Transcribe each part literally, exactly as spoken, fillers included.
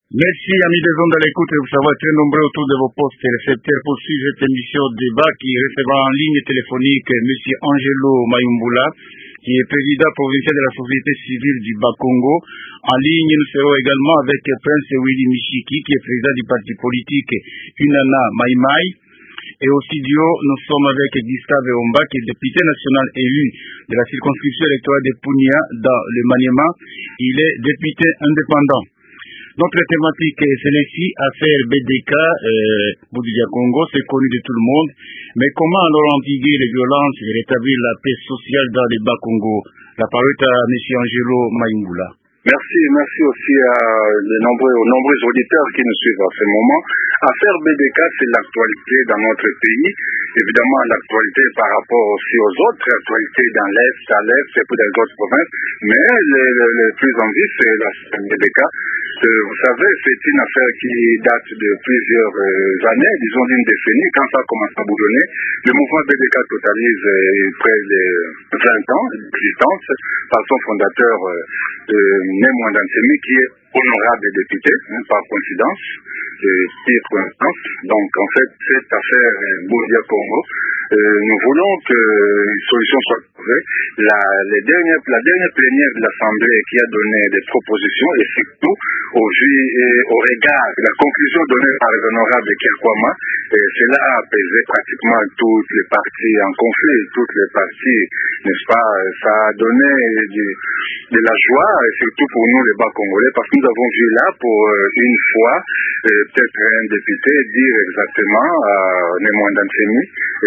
Merci, amis des ondes à l'écoute, vous savoir très nombreux autour de vos postes et récepteurs pour suivre cette émission de débat qui recevra en ligne téléphonique M. Angelo Mayumbula, qui est président provincial de la société civile du Bas-Congo. En ligne, nous serons également avec Prince Willy Michiki, qui est président du parti politique Unana Maïmaï. Et au studio, nous sommes avec Gustave Omba, qui est député national élu de la circonscription électorale de Punia dans le Maniema. Il est député indépendant. Notre thématique est celle-ci, affaire B D K, euh, Boudia Congo, c'est connu de tout le monde. Mais comment alors endiguer les violences et rétablir la paix sociale dans les Bas-Congo? La parole est à M. Angelo Mayumbula. Merci, merci aussi à les nombreux, aux nombreux auditeurs qui nous suivent à ce moment. Affaire B D K, c'est l'actualité dans notre pays. Évidemment, l'actualité par rapport aussi aux autres actualités dans l'Est, à l'Est et pour les autres provinces. Mais le, le, le plus en vue, c'est l'affaire B D K. Vous savez, c'est une affaire qui date de plusieurs euh, années, disons d'une décennie. Quand ça commence à boulonner, le mouvement B D K totalise euh, près de vingt ans d'existence par son fondateur euh, Nemo Ndansemi, qui est honorable député, hein, par coïncidence, euh, pire coïncidence. Donc en fait, cette affaire euh, Boudia Congo, euh, nous voulons qu'une solution soit trouvée. La, les dernières, la dernière plénière de l'Assemblée qui a donné des propositions, et surtout au, au regard de la conclusion donnée par l'honorable Kirkwama, cela a apaisé pratiquement toutes les parties en conflit, toutes les parties, n'est-ce pas? Ça a donné du, de la joie, et surtout pour nous les Bas-Congolais, parce que nous avons vu là pour une fois peut-être un député dire exactement à Nemo Ndansemi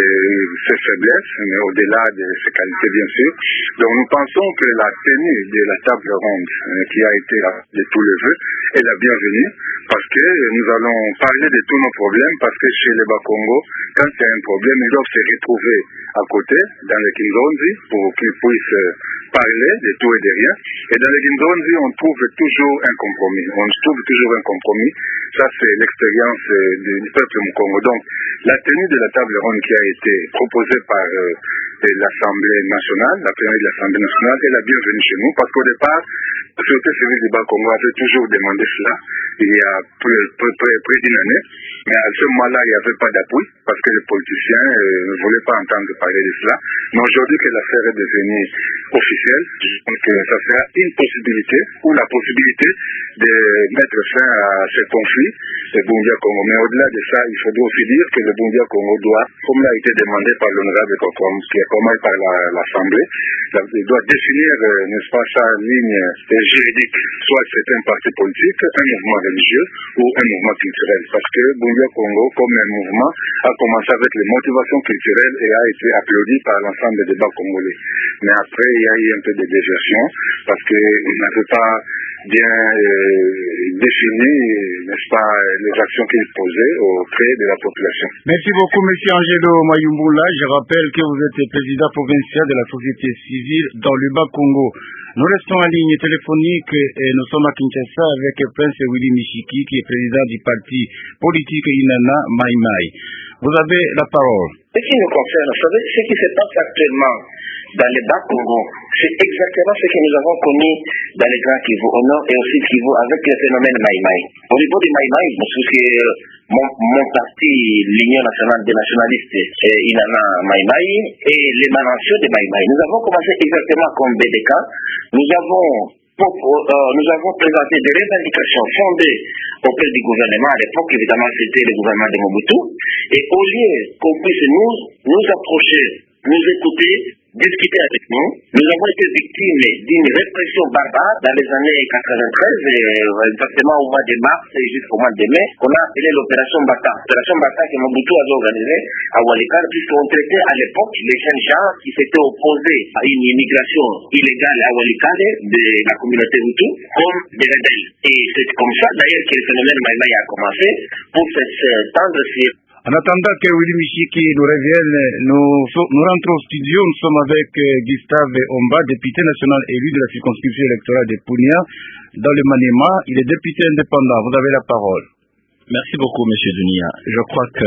ses faiblesses, mais au-delà de ses qualités bien sûr. Donc nous pensons que la tenue de la table ronde qui a été de tous les vœux est la bienvenue, parce que nous allons parler de tous nos problèmes, parce que chez les Bas-Congo, quand il y a un problème, ils doivent se retrouver à côté, dans le Kinzonzi, pour qu'ils puissent parler de tout et de rien. Et dans le Kinzonzi, on trouve toujours un compromis. On trouve toujours un compromis. Ça, c'est l'expérience du peuple Mukongo. Donc, la tenue de la table ronde qui a été proposée par euh, l'Assemblée nationale, la plénière de l'Assemblée nationale, est la bienvenue chez nous, parce qu'au départ, la société civile du Bas-Congo avait toujours demandé cela, il y a près, près, près, près d'une année, mais à ce moment-là, il n'y avait pas d'appui, parce que les politiciens euh, ne voulaient pas entendre parler de cela. Mais aujourd'hui que l'affaire est devenue officielle, donc euh, ça sera une possibilité, ou la possibilité de mettre fin à ce conflit de Boudia Congo. Mais au-delà de ça, il faudrait aussi dire que le Boudia Congo doit, comme l'a été demandé par l'honorable Kokom, qui est commandé par l'Assemblée, la, il doit définir, euh, n'est-ce pas, sa ligne euh, juridique, soit c'est un parti politique, un mouvement religieux ou un mouvement culturel. Parce que Boudia Congo, comme un mouvement, a commencé avec les motivations culturelles et a été applaudi par l'ensemble des débats congolais. Mais après, il y a eu un peu de déversion, parce qu'il n'avait pas bien euh, défini, n'est-ce pas, les actions qu'il posait auprès de la population. Merci beaucoup, M. Angelo Mayumbula. Je rappelle que vous êtes président provincial de la société civile dans le Bas-Congo. Nous restons en ligne téléphonique et nous sommes à Kinshasa avec Prince Willy Michiki, qui est président du parti politique Unana Maïmaï. Vous avez la parole. Ce qui nous concerne, vous savez, ce qui se passe actuellement dans le Bas-Congo, c'est exactement ce que nous avons connu dans les Grands Kivu au nord et aussi Kivu avec le phénomène Maïmaï. Au niveau du Maïmaï, parce que mon, mon parti, l'Union nationale des nationalistes, Unana Maïmaï, et l'émanation de Maïmaï, nous avons commencé exactement comme B D K. Nous avons Pour, euh, nous avons présenté des revendications fondées auprès du gouvernement. À l'époque, évidemment, c'était le gouvernement de Mobutu. Et au lieu qu'on puisse nous, nous approcher, nous écouter, discuter avec nous, nous avons été victimes d'une répression barbare dans les années quatre-vingt-treize, exactement au mois de mars et jusqu'au mois de mai, qu'on a appelé l'opération Bata. L'opération Bata que Mobutu avait organisée à Walikale, puisqu'on traitait à l'époque les jeunes gens qui s'étaient opposés à une immigration illégale à Walikale de la communauté Hutu comme des rebelles. Et c'est comme ça d'ailleurs que le phénomène Maïmaï a commencé pour s'étendre sur... En attendant que Willy Michiki nous revienne, nous, nous rentrons au studio. Nous sommes avec Gustave Omba, député national élu de la circonscription électorale de Punia dans le Maniema. Il est député indépendant. Vous avez la parole. Merci beaucoup, M. Dunia. Je crois que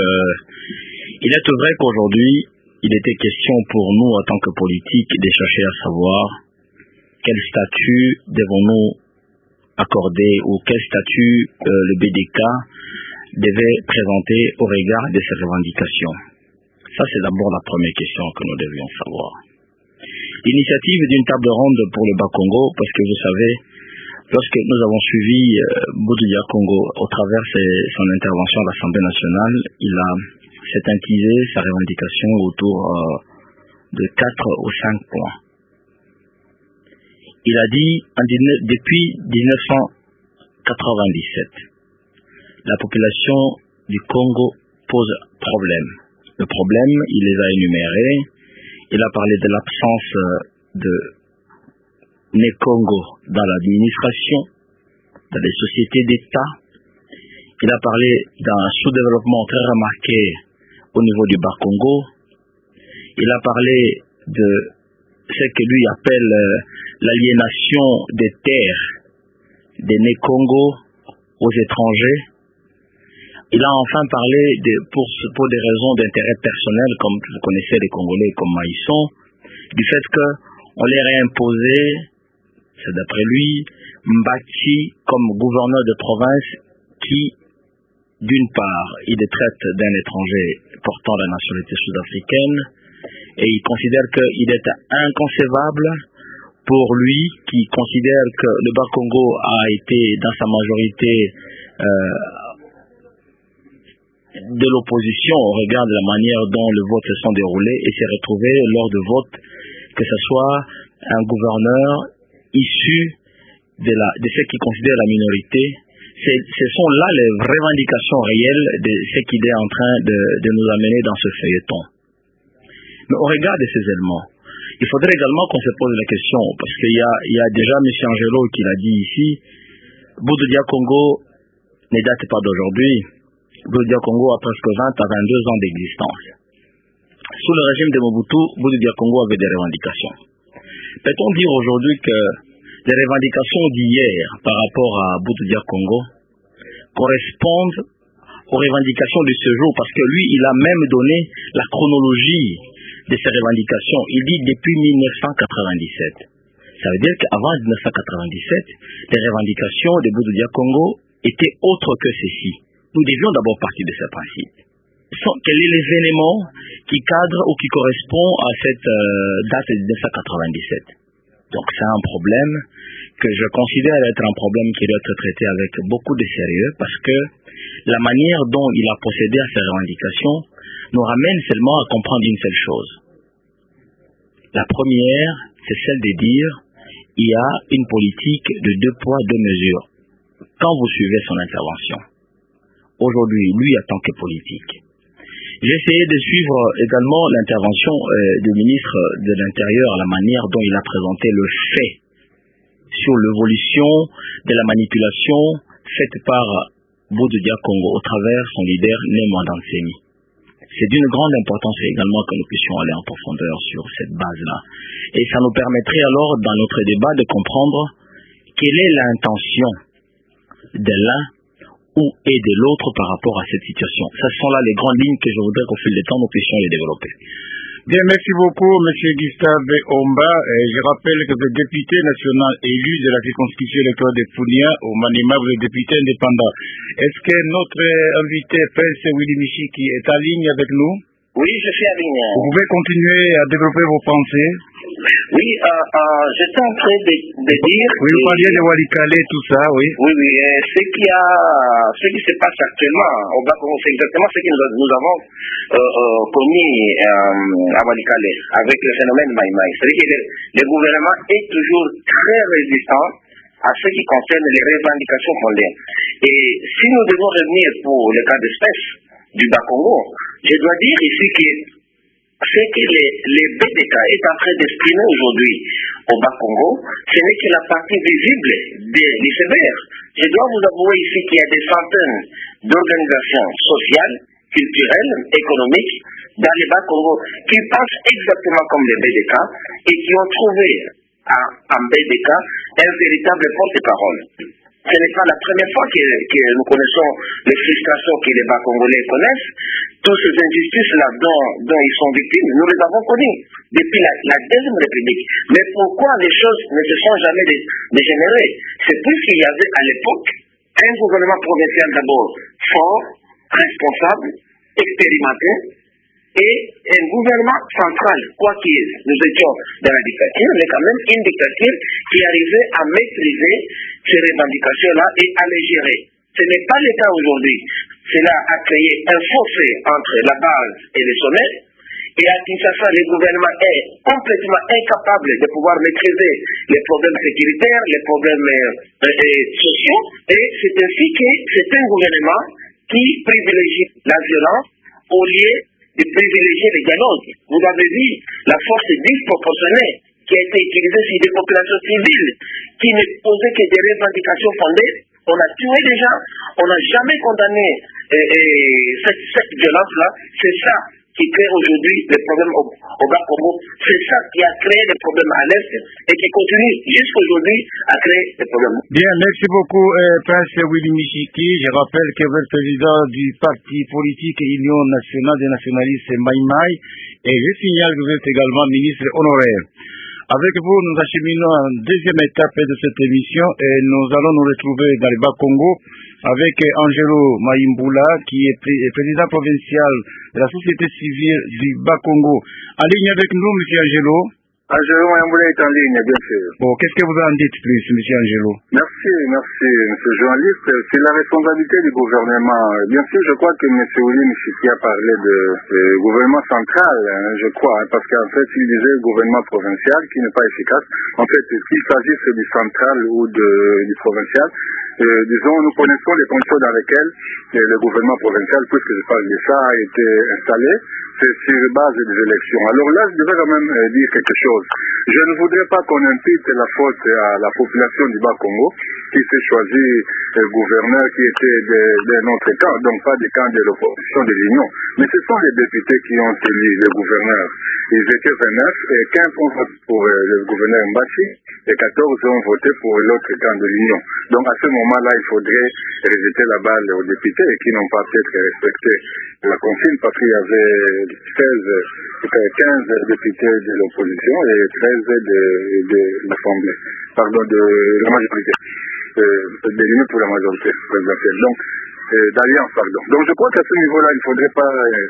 il est vrai qu'aujourd'hui, il était question pour nous, en tant que politiques, de chercher à savoir quel statut devons-nous accorder ou quel statut euh, le B D K devait présenter au regard de ses revendications. Ça, c'est d'abord la première question que nous devions savoir. L'initiative d'une table ronde pour le Bas-Congo, parce que vous savez, lorsque nous avons suivi euh, Boudou Dia Congo au travers de son intervention à l'Assemblée nationale, il a synthétisé sa revendication autour euh, de quatre ou cinq points. Il a dit, en, depuis dix-neuf cent quatre-vingt-dix-sept, la population du Congo pose problème. Le problème, il les a énumérés. Il a parlé de l'absence de Né-Congo dans l'administration, dans les sociétés d'État. Il a parlé d'un sous-développement très remarqué au niveau du Bas-Congo. Il a parlé de ce que lui appelle l'aliénation des terres des Né-Congo aux étrangers. Il a enfin parlé de, pour, pour des raisons d'intérêt personnel, comme vous connaissez les Congolais comme Maïsson, du fait qu'on leur a imposé, c'est d'après lui, Mbaki comme gouverneur de province qui, d'une part, il est traite d'un étranger portant la nationalité sud-africaine, et il considère qu'il est inconcevable pour lui, qui considère que le Bas-Congo a été, dans sa majorité, euh, de l'opposition au regard de la manière dont le vote se sont déroulés et s'est retrouvé lors de vote que ce soit un gouverneur issu de, la, de ce qu'il considère la minorité. Ce sont là les revendications réelles de ce qu'il est en train de, de nous amener dans ce feuilleton. Mais au regard de ces éléments, il faudrait également qu'on se pose la question, parce qu'il y a, il y a déjà M. Angelo qui l'a dit ici, Boudou Dia Congo ne date pas d'aujourd'hui. Boudou Dia Congo a presque vingt à vingt-deux ans d'existence. Sous le régime de Mobutu, Boudou Dia Congo avait des revendications. Peut-on dire aujourd'hui que les revendications d'hier par rapport à Boudou Dia Congo correspondent aux revendications de ce jour, parce que lui, il a même donné la chronologie de ces revendications. Il dit depuis mille neuf cent quatre-vingt-dix-sept. Ça veut dire qu'avant mille neuf cent quatre-vingt-dix-sept, les revendications de Boudou Dia Congo étaient autres que ceci. Nous devions d'abord partir de ce principe. Quel est l'événement qui cadre ou qui correspond à cette euh, date de mille neuf cent quatre-vingt-dix-sept? Donc c'est un problème que je considère être un problème qui doit être traité avec beaucoup de sérieux, parce que la manière dont il a procédé à ces revendications nous ramène seulement à comprendre une seule chose. La première, c'est celle de dire il y a une politique de deux poids, deux mesures. Quand vous suivez son intervention, aujourd'hui, lui en tant que politique, j'ai essayé de suivre également l'intervention euh, du ministre de l'Intérieur, la manière dont il a présenté le fait sur l'évolution de la manipulation faite par Boudou Dia Congo au travers son leader Némo Danseni. C'est d'une grande importance également que nous puissions aller en profondeur sur cette base-là. Et ça nous permettrait alors, dans notre débat, de comprendre quelle est l'intention de l'un ou et de l'autre par rapport à cette situation. Ce sont là les grandes lignes que je voudrais qu'au fil du temps, nous puissions les développer. Bien, merci beaucoup, M. Gustave Omba. Et je rappelle que vous êtes député national élu de la circonscription électorale de Pounia au Maniema, vous êtes député indépendant. Est-ce que notre invité, Prince Willy Michi, qui est en ligne avec nous? Oui, je suis en ligne. Vous pouvez continuer à développer vos pensées? Oui, euh, euh, j'étais en train de, de dire... Oui, vous parliez de Walikale, tout ça, oui. Oui, oui, euh, ce, qui a, ce qui se passe actuellement au Bas-Congo, c'est exactement ce que nous, nous avons euh, euh, connu euh, à Walikale, avec le phénomène Maïmaï. C'est-à-dire que le, le gouvernement est toujours très résistant à ce qui concerne les revendications fondées. Et si nous devons revenir pour le cas d'espèce du Bas-Congo, je dois dire ici que ce que les, les B D K est en train d'exprimer aujourd'hui au Bas-Congo, ce n'est que la partie visible de l'iceberg. Je dois vous avouer ici qu'il y a des centaines d'organisations sociales, culturelles, économiques dans le Bas-Congo qui pensent exactement comme les B D K et qui ont trouvé en B D K un véritable porte-parole. Ce n'est pas la première fois que, que nous connaissons les frustrations que les bas Congolais connaissent. Toutes ces injustices-là dont, dont ils sont victimes, nous les avons connues depuis la, la Deuxième République. Mais pourquoi les choses ne se sont jamais dé, dégénérées? C'est puisqu'il y avait à l'époque un gouvernement provincial d'abord fort, responsable, expérimenté, et un gouvernement central, quoi qu'il est. Nous étions dans la dictature, mais quand même une dictature qui arrivait à maîtriser ces revendications-là et à les gérer. Ce n'est pas le cas aujourd'hui. Cela a créé un fossé entre la base et le sommet. Et à Kinshasa, le gouvernement est complètement incapable de pouvoir maîtriser les problèmes sécuritaires, les problèmes euh, euh, sociaux. Et c'est ainsi que c'est un gouvernement qui privilégie la violence au lieu de privilégier le dialogue. Vous avez vu la force disproportionnée qui a été utilisée sur des populations civiles qui ne posaient que des revendications fondées. On a tué des gens, on n'a jamais condamné euh, euh, cette, cette violence-là. C'est ça qui crée aujourd'hui les problèmes au, au Bas Congo. C'est ça qui a créé des problèmes à l'Est et qui continue jusqu'aujourd'hui à créer des problèmes. Bien, merci beaucoup, euh, Prince Willy Michiki. Je rappelle que vous êtes président du parti politique Union nationale des nationalistes Mai Mai et je signale que vous êtes également ministre honoraire. Avec vous, nous acheminons en deuxième étape de cette émission et nous allons nous retrouver dans le Bas-Congo avec Angelo Maïmboula, qui est président provincial de la société civile du Bas-Congo. En ligne avec nous, M. Angelo. Angelo Maïmboula est en ligne, bien sûr. Bon, qu'est-ce que vous en dites plus, M. Angelo? Merci, merci, M. journaliste. C'est la responsabilité du gouvernement. Bien sûr, je crois que M. Willy Michiki a parlé de, de gouvernement central, hein, je crois, hein, parce qu'en fait, il disait gouvernement provincial qui n'est pas efficace. En fait, qu'il s'agisse du central ou de, du provincial, euh, disons, nous connaissons les conditions dans lesquelles euh, le gouvernement provincial, puisque je parle de ça, a été installé. C'est sur base des élections. Alors là, je devrais quand même euh, dire quelque chose. Je ne voudrais pas qu'on impute la faute à la population du Bas-Congo qui s'est choisi euh, gouverneur qui était de, de notre camp, donc pas du camp de l'opposition de l'Union. Mais ce sont les députés qui ont élu le gouverneur. Ils étaient vingt-neuf et quinze ont voté pour euh, le gouverneur Mbachi et quatorze ont voté pour l'autre camp de l'Union. Donc à ce moment-là, il faudrait rejeter la balle aux députés qui n'ont pas peut-être respecté la consigne parce qu'il y avait seize, quinze députés de l'opposition et treize de, de l'Assemblée, pardon, de la majorité, euh, de l'Union pour la majorité présidentielle, donc euh, d'alliance, pardon. Donc je crois qu'à ce niveau-là, il ne faudrait pas euh,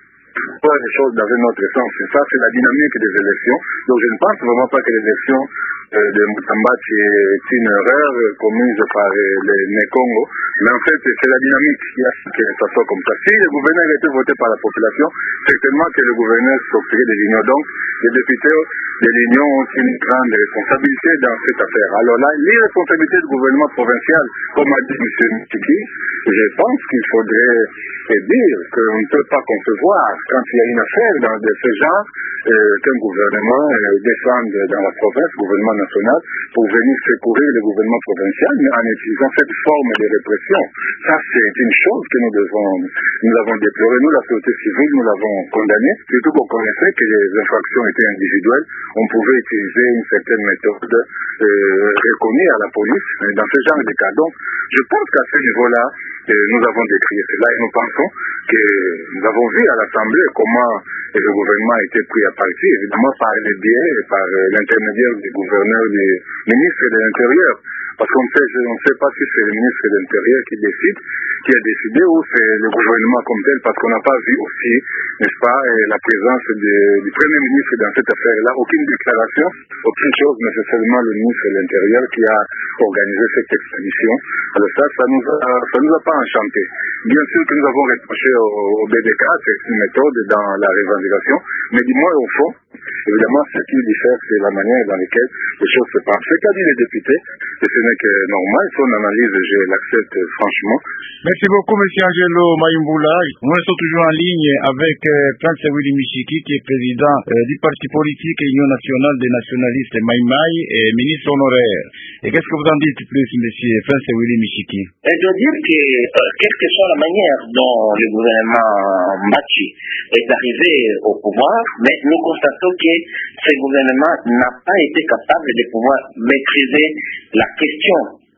voir les choses dans un autre sens. Et ça, c'est la dynamique des élections. Donc je ne pense vraiment pas que les élections euh, de Mutambachi est une erreur euh, commise par euh, les Nekongo. Mais en fait, c'est la dynamique qui a fait que ça soit comme ça. Si le gouverneur était voté par la population, certainement que le gouverneur sortirait de l'Union. Donc, les députés de l'Union ont une grande responsabilité dans cette affaire. Alors là, l'irresponsabilité du gouvernement provincial, comme a dit M. Michiki, je pense qu'il faudrait dire qu'on ne peut pas concevoir, quand il y a une affaire dans de ce genre, euh, qu'un gouvernement euh, descende dans la province, gouvernement national, pour venir secourir le gouvernement provincial, mais en utilisant cette forme de répression. Ça, c'est une chose que nous devons, nous avons déploré. Nous, la société civile, nous l'avons condamné, surtout qu'on connaissait que les infractions étaient individuelles. On pouvait utiliser une certaine méthode euh, reconnue à la police dans ce genre de cas. Donc, je pense qu'à ce niveau-là, euh, nous avons décrié cela et nous pensons que nous avons vu à l'Assemblée comment le gouvernement a été pris à partie, évidemment par les biais et par euh, l'intermédiaire du gouverneur, du ministre de l'Intérieur. Parce qu'on ne sait pas si c'est le ministre de l'Intérieur qui décide, qui a décidé, ou c'est le gouvernement comme tel, parce qu'on n'a pas vu aussi, n'est-ce pas, la présence de, du Premier ministre dans cette affaire-là. Aucune déclaration, aucune chose, mais c'est seulement le ministre de l'Intérieur qui a organisé cette expédition. Alors ça, ça nous a, ça nous a pas enchanté. Bien sûr que nous avons reproché au, au B D K cette méthode dans la revendication, mais du moins au fond, évidemment, ce qui diffère, c'est la manière dans laquelle les choses se passent. Ce qu'a dit les députés, et ce n'est que normal, son analyse, je l'accepte franchement. Merci beaucoup, M. Angelo Maïmboula. Nous sommes toujours en ligne avec euh, Prince Willy Michiki, qui est président euh, du parti politique Union nationale des nationalistes Mai Mai et ministre honoraire. Et qu'est-ce que vous en dites plus, M. Prince Willy Michiki? Et je veux dire que, euh, quelle que soit la manière dont le gouvernement Mbachi est arrivé au pouvoir, mais nous constatons que ce gouvernement n'a pas été capable de pouvoir maîtriser la question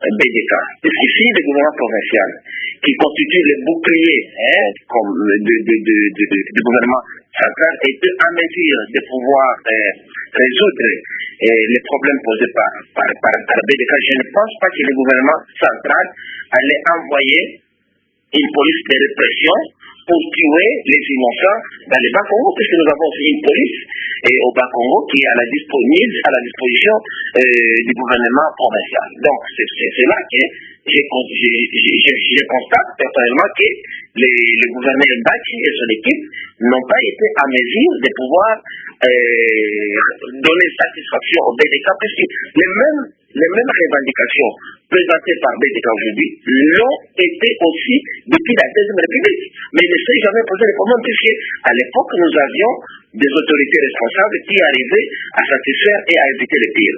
B D K. Ici, le gouvernement provincial, qui constitue le bouclier hein, comme de, de, de, de, de, du gouvernement central, était en mesure de pouvoir euh, résoudre euh, les problèmes posés par, par, par, par B D K. Je ne pense pas que le gouvernement central allait envoyer une police de répression pour tuer les innocents dans le Bas-Congo, puisque nous avons aussi une police et au Bas-Congo qui est à la, disponible, à la disposition euh, du gouvernement provincial. Donc c'est là que je, je, je, je constate personnellement que les, le gouverneur Mbaki et son équipe n'ont pas été en mesure de pouvoir euh, donner satisfaction au B D K, puisque les mêmes, les mêmes revendications présentées par B D K aujourd'hui l'ont été aussi depuis la Deuxième République. Mais il ne s'est jamais posé de problème, puisque à l'époque nous avions des autorités responsables qui arrivaient à satisfaire et à éviter le pire.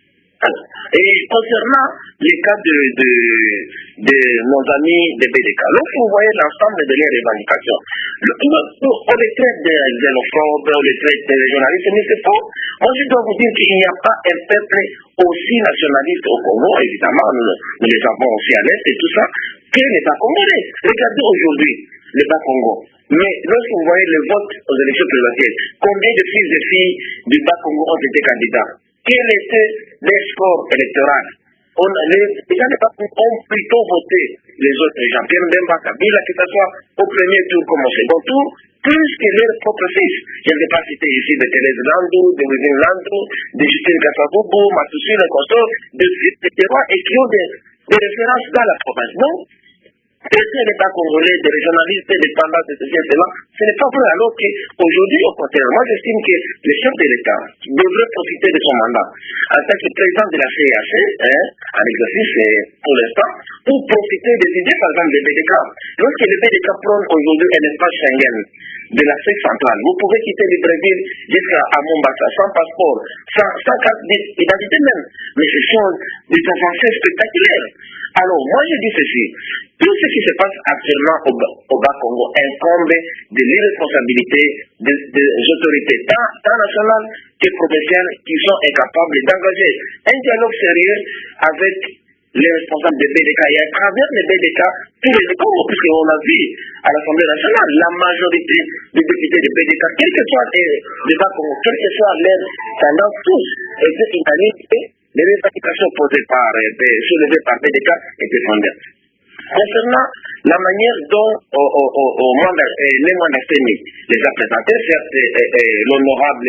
Et concernant les cas de, de, de nos amis de B D K, lorsque vous voyez l'ensemble de leurs revendications, le, le, on les traite de xénophobes, on les traite de journalistes, mais c'est faux. Moi, je dois vous dire qu'il n'y a pas un peuple aussi nationaliste au Congo, évidemment, nous, nous les avons aussi à l'Est et tout ça, que les Bas-Congolais. Regardez aujourd'hui les Bas-Congo. Mais lorsque vous voyez le vote aux élections présidentielles, combien de fils et filles du Bas-Congo ont été candidats? Quel était le score électoral? On, les, les gens ont plutôt voté les autres gens, Pierre Mbemba, Kabila, que ce soit au premier tour comme au second tour, plus que leurs propres fils. Je ne vais pas citer ici de Thérèse Landou, de Wivine Landou, de Justine Kassaboubou, Matoussi, le consort, de des rois et qui ont des, des références dans la province. Non? Est-ce les Bas-Congolais, des journalistes indépendants de ceci et cela, ce n'est pas vrai. Alors qu'aujourd'hui, au contraire, moi j'estime que le chef de l'État devrait profiter de son mandat en tant que président de la C I H, hein, en exercice pour l'instant, pour profiter des idées, par exemple, des B D K. Lorsque les B D K prennent aujourd'hui un espace Schengen de l'Afrique centrale, vous pouvez quitter le Brésil jusqu'à Mombasa sans passeport, sans, sans carte d'identité même. Mais ce sont des avancées spectaculaires. Alors, moi je dis ceci. Tout ce qui se passe actuellement au, au Bas-Congo incombe de l'irresponsabilité des, des autorités tant, tant nationales que provinciales qui sont incapables d'engager un dialogue sérieux avec les responsables des B D K. Et à travers les B D K, tous les Congo, puisqu'on a vu à l'Assemblée nationale, la majorité des députés des B D K, quel que soit les Bas-Congo, quel que soit leur tendance, tous étaient unanimes et les revendications posées par, soulevées par B D K étaient fondées. Concernant la manière dont au, au, au, au mois de, euh, les mois de les a présentés, certes, euh, euh, l'honorable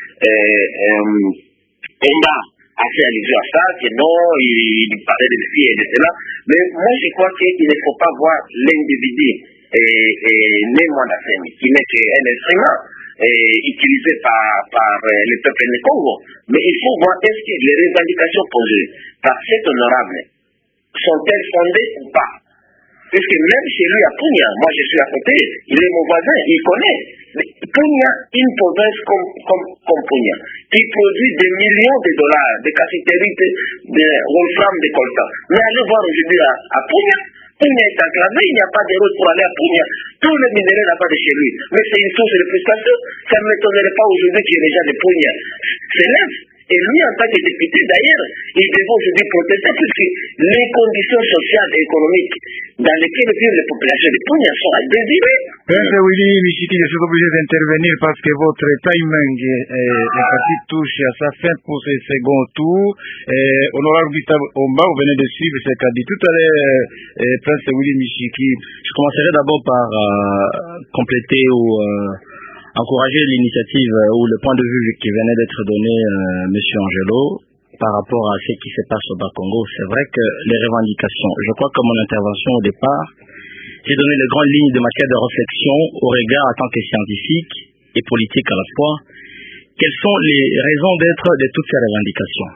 Emba a fait allusion à ça, que non, il, il parlait de ceci et de cela, mais moi je crois qu'il ne faut pas voir l'individu et, et les mois d'Afrique, qui n'est qu'un instrument euh, utilisé par, par euh, le peuple du Congo, mais il faut voir est-ce que les revendications posées par cet honorable sont-elles fondées ou pas? Puisque même chez lui à Punya, moi je suis à côté, il est mon voisin, il connaît. Mais Punya, une province comme, comme, comme Punya, qui produit des millions de dollars de cassiteries, de wolfram, de coltan. Mais allez voir aujourd'hui à, à Punya, Punya est enclavé, il n'y a pas de route pour aller à Punya. Tous les minéraux là-bas de chez lui. Mais c'est une source de frustration. Ça ne m'étonnerait pas aujourd'hui que les gens de Punya s'élèvent. Et lui, en tant que député, d'ailleurs, il devait aujourd'hui protester puisque les conditions sociales et économiques dans lesquelles vivent les populations de Punya sont à désirer. Prince Willy Michiki, je suis obligé d'intervenir parce que votre timing est parti touche à sa fin pour ce second tour. Et honorable Gustave Omba, vous venez de suivre ce qu'a dit tout à l'heure Prince Willy Michiki. Je commencerai d'abord par euh, compléter ou euh, encourager l'initiative ou le point de vue qui venait d'être donné euh, M. Angelo par rapport à ce qui se passe au Bas-Congo. C'est vrai que les revendications, je crois que mon intervention au départ, j'ai donné les grandes lignes de matière de réflexion au regard en tant que scientifique et politique à la fois. Quelles sont les raisons d'être de toutes ces revendications?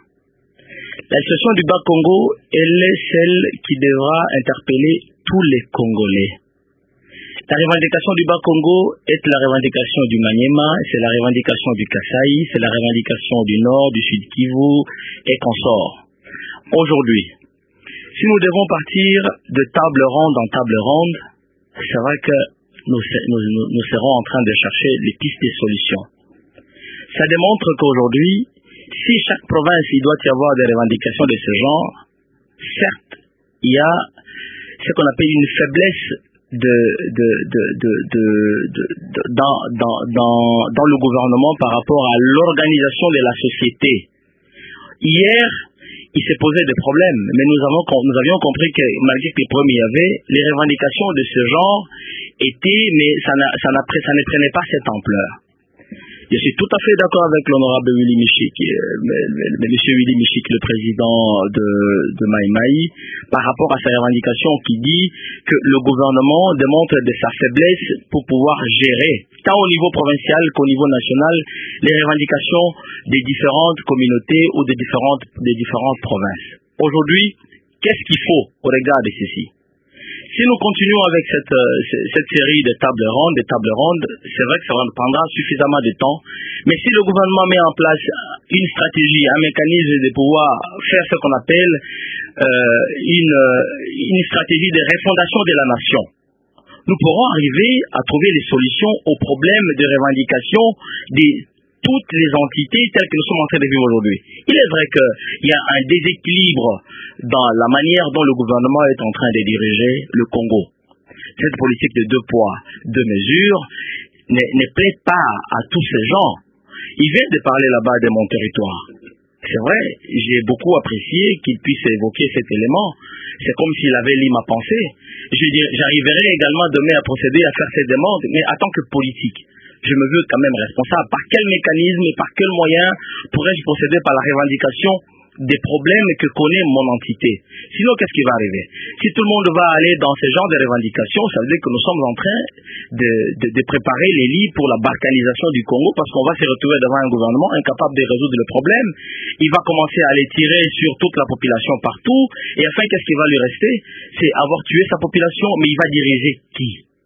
La situation du Bas-Congo, elle est celle qui devra interpeller tous les Congolais. La revendication du Bas-Congo est la revendication du Maniema, c'est la revendication du Kasaï, c'est la revendication du Nord, du Sud Kivu et consorts. Aujourd'hui, si nous devons partir de table ronde en table ronde, c'est vrai que nous, nous, nous serons en train de chercher les pistes des solutions. Ça démontre qu'aujourd'hui, si chaque province il doit y avoir des revendications de ce genre, certes, il y a ce qu'on appelle une faiblesse de, de, de, de, de, de, de, dans, dans, dans, dans le gouvernement par rapport à l'organisation de la société. Hier, il s'est posé des problèmes, mais nous, avons, nous avions compris que malgré que les problèmes y avait, les revendications de ce genre étaient, mais ça, ça, ça ne prenait pas cette ampleur. Je suis tout à fait d'accord avec l'honorable Willy Michik, M. Willy Michik, le président de, de Mai Mai, par rapport à sa revendication qui dit que le gouvernement démontre de sa faiblesse pour pouvoir gérer, tant au niveau provincial qu'au niveau national, les revendications des différentes communautés ou des différentes, des différentes provinces. Aujourd'hui, qu'est-ce qu'il faut au regard de ceci? Si nous continuons avec cette, cette série de tables rondes, des tables rondes, c'est vrai que ça prendra suffisamment de temps, mais si le gouvernement met en place une stratégie, un mécanisme de pouvoir faire ce qu'on appelle euh, une, une stratégie de refondation de la nation, nous pourrons arriver à trouver les solutions aux problèmes de revendication des toutes les entités telles que nous sommes en train de vivre aujourd'hui. Il est vrai qu'il y a un déséquilibre dans la manière dont le gouvernement est en train de diriger le Congo. Cette politique de deux poids, deux mesures ne, ne plaît pas à tous ces gens. Il vient de parler là-bas de mon territoire. C'est vrai, j'ai beaucoup apprécié qu'il puisse évoquer cet élément. C'est comme s'il avait lu ma pensée. Je dis, j'arriverai également demain à procéder à faire ces demandes, mais en tant que politique. Je me veux quand même responsable. Par quel mécanisme et par quel moyen pourrais-je procéder par la revendication des problèmes que connaît mon entité? Sinon, qu'est-ce qui va arriver? Si tout le monde va aller dans ce genre de revendications, ça veut dire que nous sommes en train de, de, de préparer les lits pour la balkanisation du Congo, parce qu'on va se retrouver devant un gouvernement incapable de résoudre le problème. Il va commencer à les tirer sur toute la population partout, et enfin, qu'est-ce qui va lui rester? C'est avoir tué sa population, mais il va diriger qui?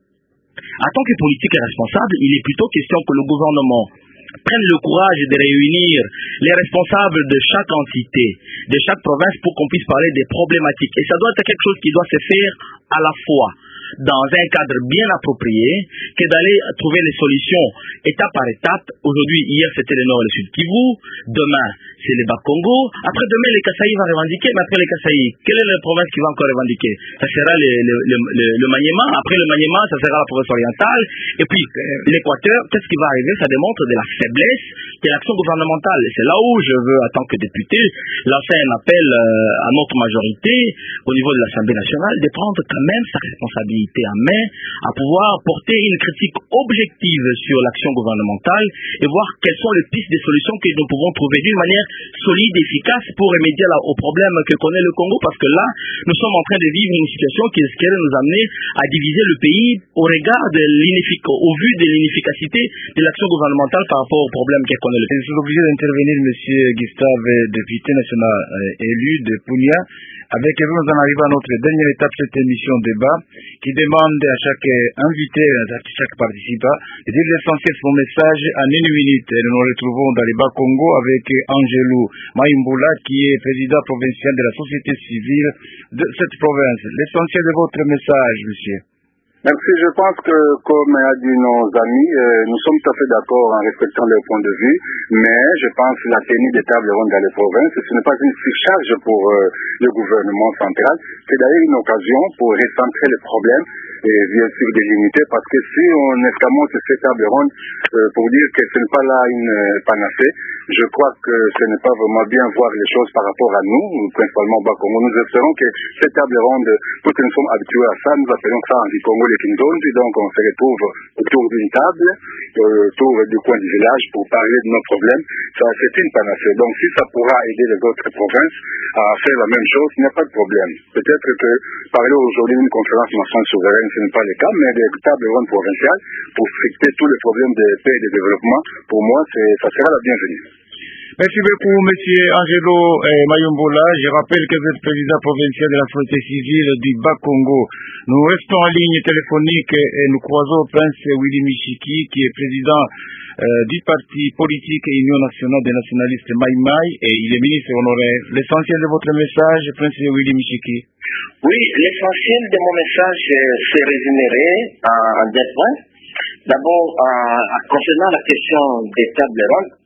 En tant que politique responsable, il est plutôt question que le gouvernement prenne le courage de réunir les responsables de chaque entité, de chaque province, pour qu'on puisse parler des problématiques. Et ça doit être quelque chose qui doit se faire à la fois dans un cadre bien approprié, que d'aller trouver les solutions étape par étape. Aujourd'hui, hier c'était le Nord et le Sud Kivu, demain c'est le Bas-Congo, après demain les Kasaï vont revendiquer, mais après les Kasaï, quelle est la province qui va encore revendiquer? Ça sera le, le, le, le, le Maniema, après le Maniema ça sera la province orientale, et puis l'Équateur. Qu'est-ce qui va arriver? Ça démontre de la faiblesse de l'action gouvernementale. C'est là où je veux, en tant que député, lancer un appel euh, à notre majorité, au niveau de l'Assemblée nationale, de prendre quand même sa responsabilité en main, à pouvoir porter une critique objective sur l'action gouvernementale et voir quelles sont les pistes de solutions que nous pouvons trouver d'une manière solide, efficace, pour remédier là, aux problèmes que connaît le Congo, parce que là, nous sommes en train de vivre une situation qui risquerait de nous amener à diviser le pays au regard de l'inefficacité, au vu de l'inefficacité de l'action gouvernementale par rapport aux problèmes que connaît le Congo. Je suis obligé d'intervenir, monsieur Gustave, député national euh, élu de Punia. Avec vous, nous en arrivons à notre dernière étape de cette émission débat qui demande à chaque invité, à chaque participant de dire l'essentiel de son message en une minute. Et nous nous retrouvons dans les Bas-Congo avec Angelou Maïmboula, qui est président provincial de la société civile de cette province. L'essentiel de votre message, monsieur. Merci. Je pense que, comme a dit nos amis, euh, nous sommes tout à fait d'accord en respectant leur point de vue, mais je pense que la tenue des tables rondes dans les provinces, ce n'est pas une surcharge pour euh, le gouvernement central, c'est d'ailleurs une occasion pour recentrer les problèmes et bien sûr des limités, parce que si on escamote ces tables rondes euh, pour dire que ce n'est pas là une euh, panacée, je crois que ce n'est pas vraiment bien voir les choses par rapport à nous, principalement au Bas-Congo. Nous espérons que cette table ronde, puisque nous sommes habitués à ça, nous appelons ça en Congo les Kindondi, donc on se retrouve autour d'une table, euh, autour du coin du village pour parler de nos problèmes. Ça, c'est une panacée. Donc si ça pourra aider les autres provinces à faire la même chose, il n'y a pas de problème. Peut-être que parler aujourd'hui d'une conférence nationale souveraine, ce n'est pas le cas, mais des tables rondes provinciales pour traiter tous les problèmes de paix et de développement, pour moi, ça sera la bienvenue. Merci beaucoup, monsieur Angelo eh, Maïmboula. Je rappelle que vous êtes président provincial de la société civile du Bas-Congo. Nous restons en ligne téléphonique et nous croisons Prince Willy Michiki, qui est président euh, du parti politique Union nationale des nationalistes Mai Mai, et il est ministre honoraire. L'essentiel de votre message, Prince Willy Michiki. Oui, l'essentiel de mon message se résumerait en deux points. D'abord, euh, concernant la question des tables rondes,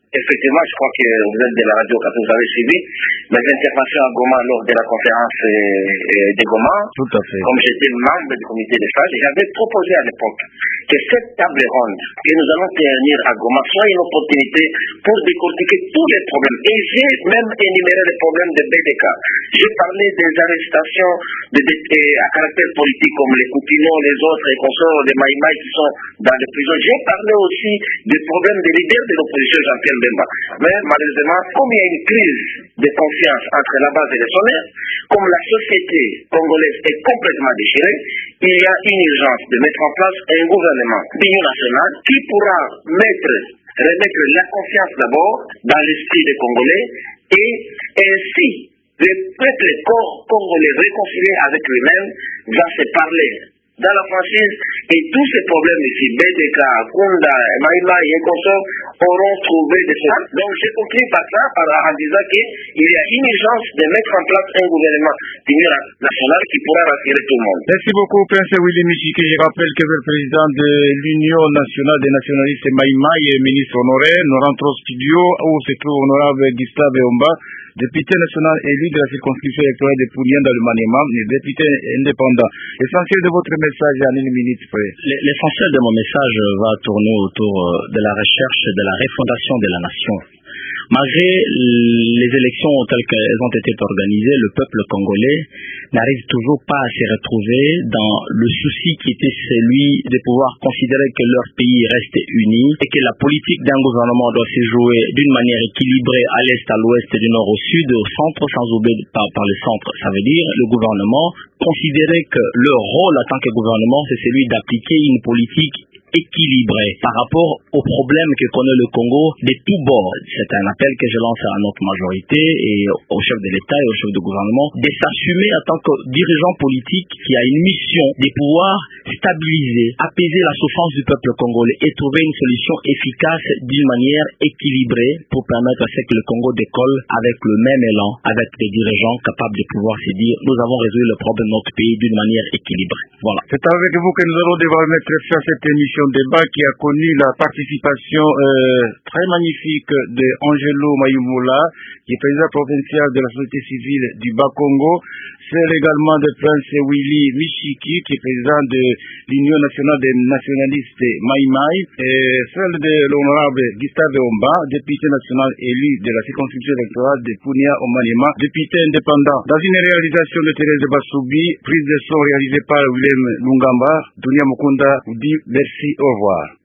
Effectivement, je crois que vous êtes de la radio quand vous avez suivi mes interventions à Goma lors de la conférence euh, de Goma. Tout à fait. Comme j'étais membre du comité de stage, j'avais proposé à l'époque que cette table ronde que nous allons tenir à Goma soit une opportunité pour décortiquer tous les problèmes. Et j'ai même énuméré les problèmes de B D K. J'ai parlé des arrestations de, de, de, à caractère politique comme les Koutino, les autres, les consorts, les Maïmaï qui sont dans les prisons. J'ai parlé aussi des problèmes des leaders de l'opposition, Jean-Pierre Bemba. Mais malheureusement, comme il y a une crise de confiance entre la base et les sommets, comme la société congolaise est complètement déchirée, il y a une urgence de mettre en place un gouvernement d'union nationale qui pourra mettre, remettre la confiance d'abord dans l'esprit des Congolais et ainsi le peuple congolais réconcilié avec lui-même va se parler dans la franchise et tous ces problèmes ici, B D K, Kunda, Maïmaï et consorts auront trouvé des solutions. Donc j'ai conclu par ça en disant qu'il y a une urgence de mettre en place un gouvernement d'union nationale qui pourra rassurer tout le monde. Merci beaucoup, Prince Willy Michiki. Je rappelle que le président de l'Union nationale des nationalistes Maïmaï et ministre honoraire nous rentre au studio où se trouve honorable Gustave Eomba, député national élu de la circonscription électorale de Pounia dans le Maniema, député indépendant. L'essentiel de votre message en une minute près. L'essentiel de mon message va tourner autour de la recherche de la refondation de la nation. Malgré les élections telles qu'elles ont été organisées, le peuple congolais n'arrive toujours pas à se retrouver dans le souci qui était celui de pouvoir considérer que leur pays reste uni et que la politique d'un gouvernement doit se jouer d'une manière équilibrée à l'est, à l'ouest, du nord au sud, au centre, sans oublier par, par le centre. Ça veut dire le gouvernement considérer que leur rôle en tant que gouvernement, c'est celui d'appliquer une politique équilibré par rapport aux problèmes que connaît le Congo de tous bords. C'est un appel que je lance à notre majorité et au chef de l'État et au chef de gouvernement de s'assumer en tant que dirigeant politique qui a une mission de pouvoir stabiliser, apaiser la souffrance du peuple congolais et trouver une solution efficace d'une manière équilibrée pour permettre à ce que le Congo décolle avec le même élan, avec des dirigeants capables de pouvoir se dire nous avons résolu le problème de notre pays d'une manière équilibrée. Voilà. C'est avec vous que nous allons devoir mettre fin à cette émission débat qui a connu la participation euh, très magnifique de Angelo Mayumula, qui est président provincial de la société civile du Bas-Congo, celle également de Prince Willy Michiki, qui est président de l'Union nationale des nationalistes Maïmaï, et celle de l'honorable Gustave Eomba, député national élu de la circonscription électorale de Pounia au Maniema, député indépendant. Dans une réalisation de Thérèse Bassoubi, prise de son réalisée par Willem Lungamba, Dunia Mukunda vous dit merci, au revoir.